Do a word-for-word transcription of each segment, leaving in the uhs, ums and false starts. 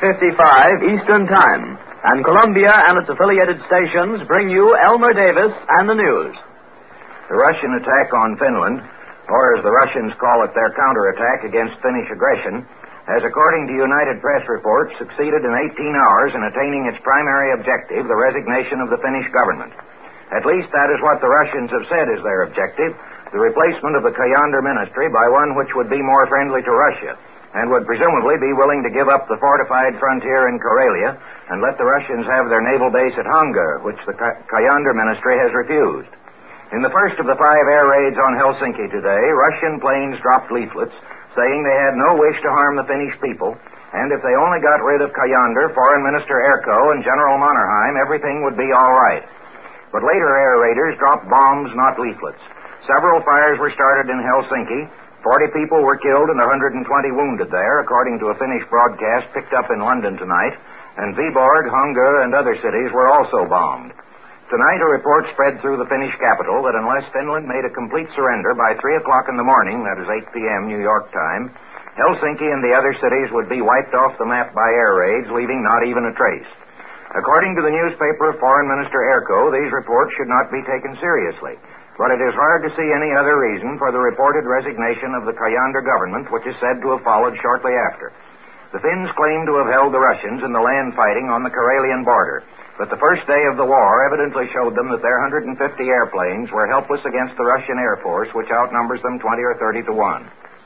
fifty-five Eastern Time, and Columbia and its affiliated stations bring you Elmer Davis and the news. The Russian attack on Finland, or as the Russians call it, their counterattack against Finnish aggression, has, according to United Press reports, succeeded in eighteen hours in attaining its primary objective, the resignation of the Finnish government. At least that is what the Russians have said is their objective, the replacement of the Kayander ministry by one which would be more friendly to Russia, and would presumably be willing to give up the fortified frontier in Karelia and let the Russians have their naval base at Hangar, which the Kayander ministry has refused. In the first of the five air raids on Helsinki today, Russian planes dropped leaflets saying they had no wish to harm the Finnish people, and if they only got rid of Kayander, Foreign Minister Erko, and General Mannerheim, everything would be all right. But later air raiders dropped bombs, not leaflets. Several fires were started in Helsinki. Forty people were killed and one hundred twenty wounded there, according to a Finnish broadcast picked up in London tonight, and Viborg, Hangar, and other cities were also bombed. Tonight, a report spread through the Finnish capital that unless Finland made a complete surrender by three o'clock in the morning, that is eight p.m. New York time, Helsinki and the other cities would be wiped off the map by air raids, leaving not even a trace. According to the newspaper of Foreign Minister Erko, these reports should not be taken seriously. But it is hard to see any other reason for the reported resignation of the Kayander government, which is said to have followed shortly after. The Finns claim to have held the Russians in the land fighting on the Karelian border, but the first day of the war evidently showed them that their one hundred fifty airplanes were helpless against the Russian Air Force, which outnumbers them twenty or thirty to one.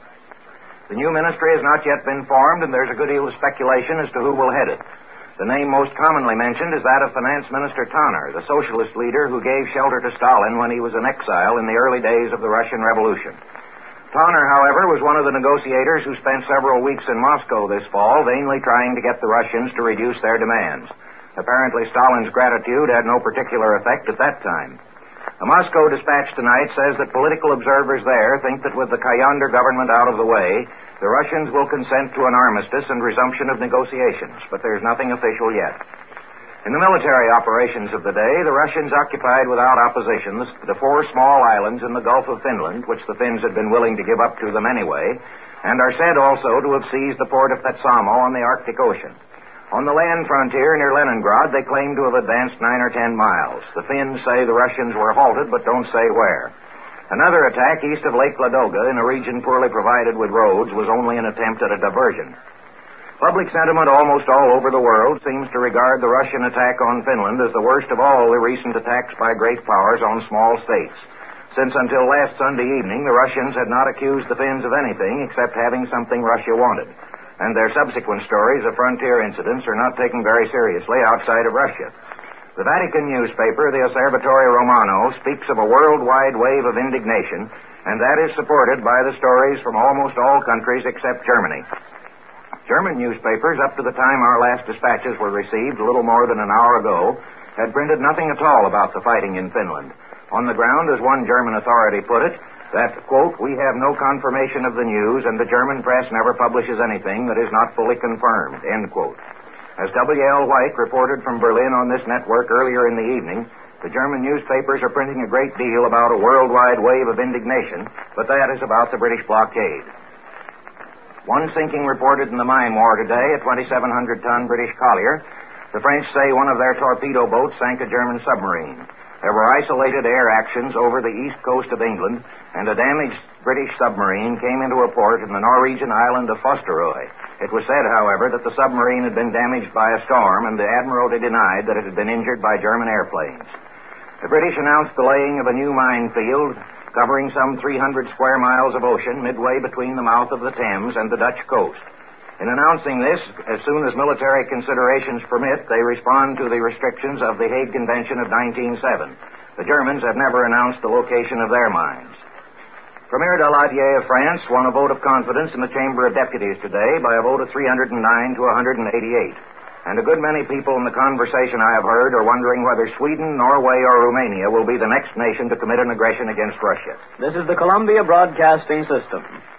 The new ministry has not yet been formed, and there's a good deal of speculation as to who will head it. The name most commonly mentioned is that of Finance Minister Tanner, the socialist leader who gave shelter to Stalin when he was in exile in the early days of the Russian Revolution. Tanner, however, was one of the negotiators who spent several weeks in Moscow this fall, vainly trying to get the Russians to reduce their demands. Apparently, Stalin's gratitude had no particular effect at that time. A Moscow dispatch tonight says that political observers there think that with the Kayander government out of the way, the Russians will consent to an armistice and resumption of negotiations, but there's nothing official yet. In the military operations of the day, the Russians occupied without opposition the four small islands in the Gulf of Finland, which the Finns had been willing to give up to them anyway, and are said also to have seized the port of Petsamo on the Arctic Ocean. On the land frontier near Leningrad, they claim to have advanced nine or ten miles. The Finns say the Russians were halted, but don't say where. Another attack east of Lake Ladoga in a region poorly provided with roads was only an attempt at a diversion. Public sentiment almost all over the world seems to regard the Russian attack on Finland as the worst of all the recent attacks by great powers on small states. Since until last Sunday evening, the Russians had not accused the Finns of anything except having something Russia wanted. And their subsequent stories of frontier incidents are not taken very seriously outside of Russia. The Vatican newspaper, the Osservatore Romano, speaks of a worldwide wave of indignation, and that is supported by the stories from almost all countries except Germany. German newspapers, up to the time our last dispatches were received, a little more than an hour ago, had printed nothing at all about the fighting in Finland. On the ground, as one German authority put it, that, quote, we have no confirmation of the news, and the German press never publishes anything that is not fully confirmed, end quote. As W L White reported from Berlin on this network earlier in the evening, the German newspapers are printing a great deal about a worldwide wave of indignation, but that is about the British blockade. One sinking reported in the mine war today, a twenty-seven hundred ton British collier. The French say one of their torpedo boats sank a German submarine. There were isolated air actions over the east coast of England, and a damaged British submarine came into a port in the Norwegian island of Fosteroy. It was said, however, that the submarine had been damaged by a storm, and the Admiralty denied that it had been injured by German airplanes. The British announced the laying of a new minefield covering some three hundred square miles of ocean midway between the mouth of the Thames and the Dutch coast. In announcing this, as soon as military considerations permit, they respond to the restrictions of the Hague Convention of nineteen oh seven. The Germans have never announced the location of their mines. Premier Daladier of France won a vote of confidence in the Chamber of Deputies today by a vote of three hundred nine to one hundred eighty-eight. And a good many people in the conversation I have heard are wondering whether Sweden, Norway, or Romania will be the next nation to commit an aggression against Russia. This is the Columbia Broadcasting System.